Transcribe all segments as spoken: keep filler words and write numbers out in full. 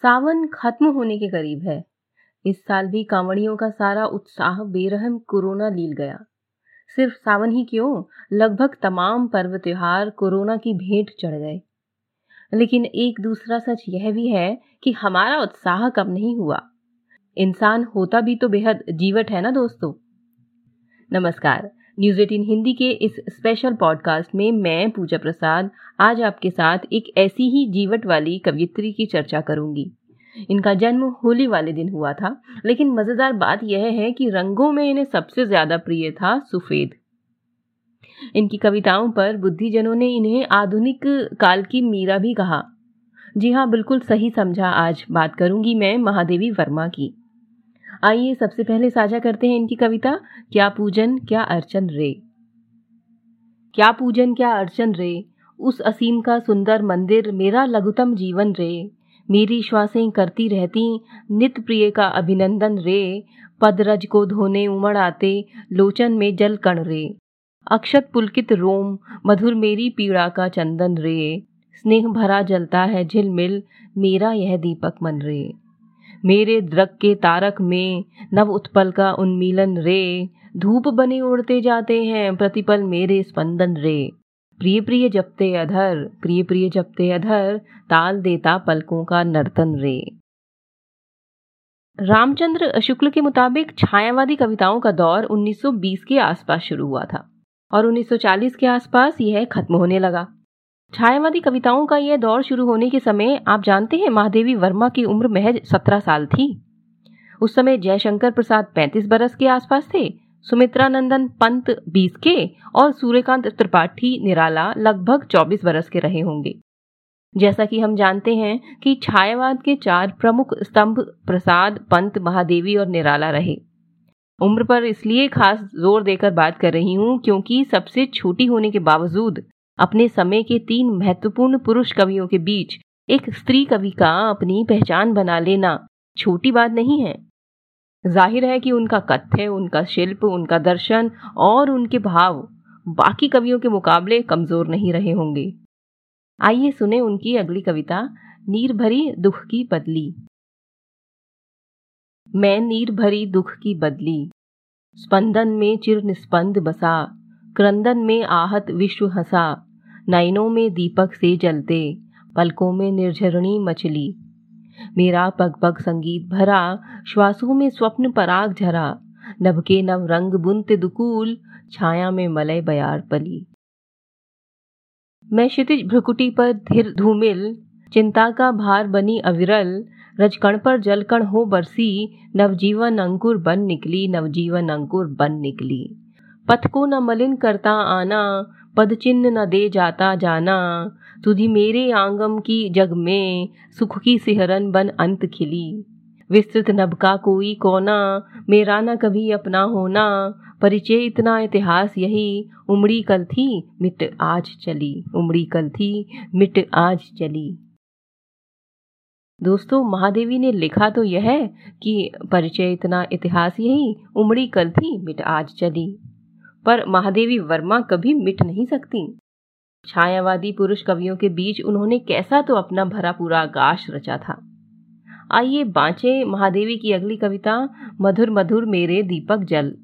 सावन खत्म होने के करीब है। इस साल भी कांवड़ियों का सारा उत्साह बेरहम कोरोना लील गया। सिर्फ सावन ही क्यों, लगभग तमाम पर्व त्योहार कोरोना की भेंट चढ़ गए। लेकिन एक दूसरा सच यह भी है कि हमारा उत्साह कम नहीं हुआ। इंसान होता भी तो बेहद जीवट है ना दोस्तों। नमस्कार, न्यूज़ एटीन हिंदी के इस स्पेशल पॉडकास्ट में मैं पूजा प्रसाद आज आपके साथ एक ऐसी ही जीवट वाली कवयित्री की चर्चा करूंगी। इनका जन्म होली वाले दिन हुआ था, लेकिन मजेदार बात यह है कि रंगों में इन्हें सबसे ज्यादा प्रिय था सफेद। इनकी कविताओं पर बुद्धिजनों ने इन्हें आधुनिक काल की मीरा भी कहा। जी हाँ, बिल्कुल सही समझा। आज बात करूंगी मैं महादेवी वर्मा की। आइए सबसे पहले साझा करते हैं इनकी कविता क्या पूजन क्या अर्चन रे। क्या पूजन क्या अर्चन रे, उस असीम का सुंदर मंदिर मेरा लघुतम जीवन रे। मेरी श्वासें करती रहती नित प्रिय का अभिनंदन रे। पदरज को धोने उमड़ आते लोचन में जल कण रे। अक्षत पुलकित रोम मधुर मेरी पीड़ा का चंदन रे। स्नेह भरा जलता है झिलमिल मेरा यह दीपक मन रे। मेरे द्रक के तारक में नव उत्पल का उन्मीलन रे। धूप बने उड़ते जाते हैं प्रतिपल मेरे स्पंदन रे। प्रिय प्रिय जपते अधर, प्रिय प्रिय जपते अधर, ताल देता पलकों का नर्तन रे। रामचंद्र शुक्ल के मुताबिक छायावादी कविताओं का दौर उन्नीस सौ बीस के आसपास शुरू हुआ था और उन्नीस सौ चालीस के आसपास यह खत्म होने लगा। छायावादी कविताओं का यह दौर शुरू होने के समय आप जानते हैं महादेवी वर्मा की उम्र महज सत्रह साल थी। उस समय जयशंकर प्रसाद पैंतीस बरस के आसपास थे, सुमित्रा नंदन पंत बीस के और सूर्यकांत त्रिपाठी निराला लगभग चौबीस बरस के रहे होंगे। जैसा कि हम जानते हैं कि छायावाद के चार प्रमुख स्तंभ प्रसाद, पंत, महादेवी और निराला रहे। उम्र पर इसलिए खास जोर देकर बात कर रही हूँ क्योंकि सबसे छोटी होने के बावजूद अपने समय के तीन महत्वपूर्ण पुरुष कवियों के बीच एक स्त्री कवि का अपनी पहचान बना लेना छोटी बात नहीं है। जाहिर है कि उनका कथ्य, उनका शिल्प, उनका दर्शन और उनके भाव बाकी कवियों के मुकाबले कमजोर नहीं रहे होंगे। आइए सुने उनकी अगली कविता नीर भरी दुख की बदली। मैं नीर भरी दुख की बदली, स्पंदन में चिर निस्पंद बसा। क्रंदन में आहत विश्व हंसा, नयनों में दीपक से जलते, पलकों में निर्झरणी मचली। मेरा पग पग संगीत भरा, श्वासों में स्वप्न पराग झरा। नभ के नव रंग बुनते दुकूल, छाया में मलय बयार पली। मैं क्षितिज भ्रुकुटी पर धीर धूमिल, चिंता का भार बनी अविरल। रजकण पर जलकण हो बरसी, नवजीवन अंकुर बन निकली, नवजीवन अंकुर बन निकली। पथ को न मलिन करता आना, पद चिन्ह न दे जाता जाना। तुझी मेरे आंगम की जग में, सुख की सिहरन बन अंत खिली। विस्तृत नभ का कोई कोना, मेरा न कभी अपना होना। परिचय इतना इतिहास यही, उमड़ी कल थी मिट आज चली, उमड़ी कल थी मिट आज चली। दोस्तों, महादेवी ने लिखा तो यह है कि परिचय इतना इतिहास यही, उमड़ी कल थी मिट आज चली, पर महादेवी वर्मा कभी मिट नहीं सकती। छायावादी पुरुष कवियों के बीच उन्होंने कैसा तो अपना भरा पूरा आकाश रचा था। आइए बांचे महादेवी की अगली कविता मधुर मधुर मेरे दीपक जल।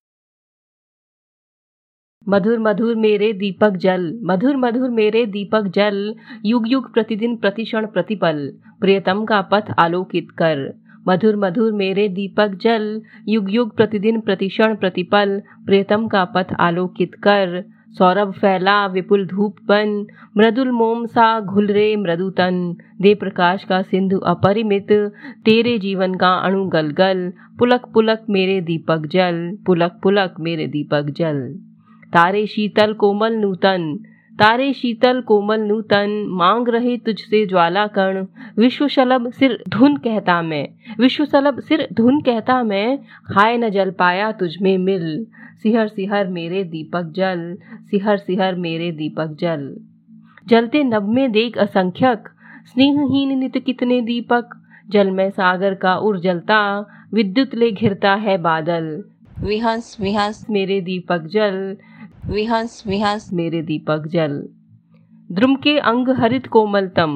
मधुर मधुर मेरे दीपक जल, मधुर मधुर मेरे दीपक जल। युग युग प्रतिदिन प्रतिक्षण प्रतिपल, प्रियतम का पथ आलोकित कर। मधुर मधुर मेरे दीपक जल, युग युग प्रतिदिन प्रतिक्षण प्रतिपल, प्रियतम का पथ आलोकित कर। सौरभ फैला विपुल धूप बन, मृदुल मोम सा घुल रे मृदु तन। दे प्रकाश का सिंधु अपरिमित, तेरे जीवन का अणु गल गल। पुलक पुलक मेरे दीपक जल, पुलक पुलक मेरे दीपक जल। तारे शीतल कोमल नूतन, तारे शीतल कोमल नूतन। मांग रहे तुझसे ज्वाला कण, विश्व शलभ सिर धुन कहता मैं, विश्व शलभ सिर धुन कहता मैं। हाय न जल पाया तुझ में मिल, सिहर सिहर मेरे दीपक जल, सिहर सिहर मेरे दीपक जल। जलते नभ में देख असंख्यक, स्नेहहीन नित कितने दीपक। जल में सागर का उर जलता, विद्युत ले घिरता है बादल। विहंस विहंस मेरे दीपक जल, विहंस विहंस मेरे दीपक जल। द्रुम के अंग हरित कोमलतम,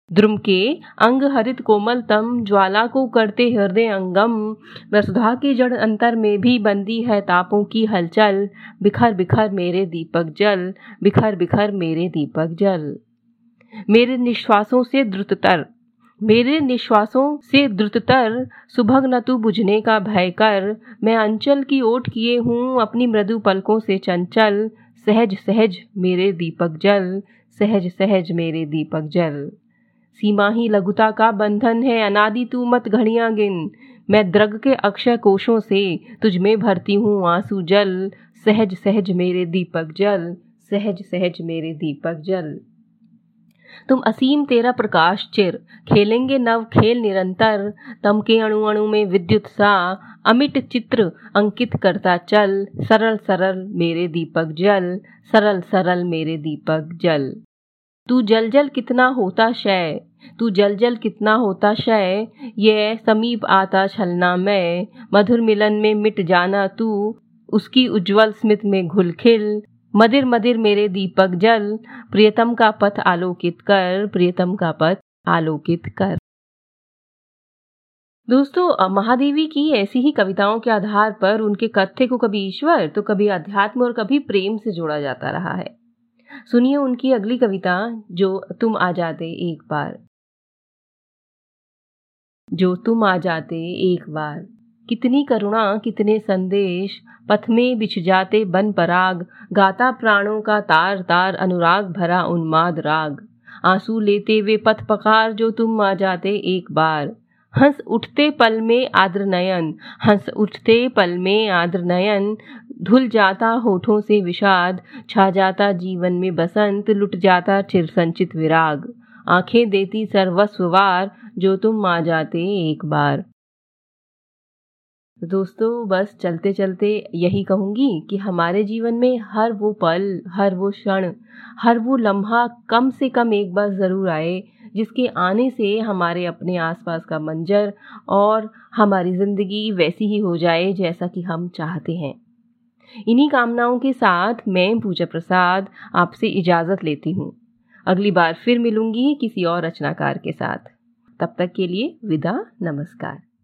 द्रुम के अंग हरित कोमल तम ज्वाला को करते हृदय अंगम। वसुधा के जड़ अंतर में भी बंदी है तापों की हलचल। बिखर बिखर मेरे दीपक जल, बिखर बिखर मेरे दीपक जल। मेरे निश्वासों से द्रुततर, मेरे निश्वासों से द्रुततर सुभग न तू बुझने का भय कर। मैं अंचल की ओट किए हूँ अपनी मृदु पलकों से चंचल। सहज सहज मेरे दीपक जल, सहज सहज मेरे दीपक जल। सीमा ही लघुता का बंधन है, अनादि तू मत घड़ियां गिन। मैं द्रग के अक्षय कोशों से तुझ में भरती हूँ आंसू जल। सहज सहज मेरे दीपक जल, सहज सहज मेरे दीपक जल। तुम असीम तेरा प्रकाश चिर, खेलेंगे नव खेल निरंतर। तम के अणु अणु में विद्युत सा अमिट चित्र अंकित करता चल। सरल सरल मेरे दीपक जल, सरल सरल मेरे दीपक जल। तू जल जल कितना होता शय, तू जल जल कितना होता शय। ये समीप आता छलना मैं, मधुर मिलन में मिट जाना तू। उसकी उज्जवल स्मित में घुल खिल, मदिर मदिर मेरे दीपक जल। प्रियतम का पथ आलोकित कर, प्रियतम का पथ आलोकित कर। दोस्तों, महादेवी की ऐसी ही कविताओं के आधार पर उनके कथ्य को कभी ईश्वर तो कभी अध्यात्म और कभी प्रेम से जोड़ा जाता रहा है। सुनिए उनकी अगली कविता, जो तुम आ जाते एक बार। जो तुम आ जाते एक बार, कितनी करुणा कितने संदेश। पथ में बिछ जाते बन पराग, गाता प्राणों का तार तार अनुराग भरा उन्माद राग। आंसू लेते वे पथ पकार, जो तुम आ जाते एक बार। हंस उठते पल में आद्र नयन, हंस उठते पल में आद्र नयन। धुल जाता होठों से विषाद, छा जाता जीवन में बसंत। लुट जाता चिर संचित विराग, आंखें देती सर्वस्ववार। जो तुम आ जाते एक बार। दोस्तों, बस चलते चलते यही कहूँगी कि हमारे जीवन में हर वो पल, हर वो क्षण, हर वो लम्हा कम से कम एक बार ज़रूर आए, जिसके आने से हमारे अपने आसपास का मंजर और हमारी ज़िंदगी वैसी ही हो जाए जैसा कि हम चाहते हैं। इन्हीं कामनाओं के साथ मैं पूजा प्रसाद आपसे इजाज़त लेती हूँ। अगली बार फिर मिलूंगी किसी और रचनाकार के साथ। तब तक के लिए विदा, नमस्कार।